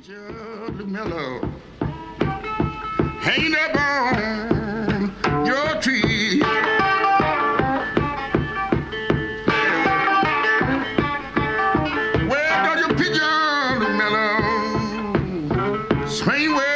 picture look mellow, hanging up on your tree. Well, does your picture look mellow, swing well?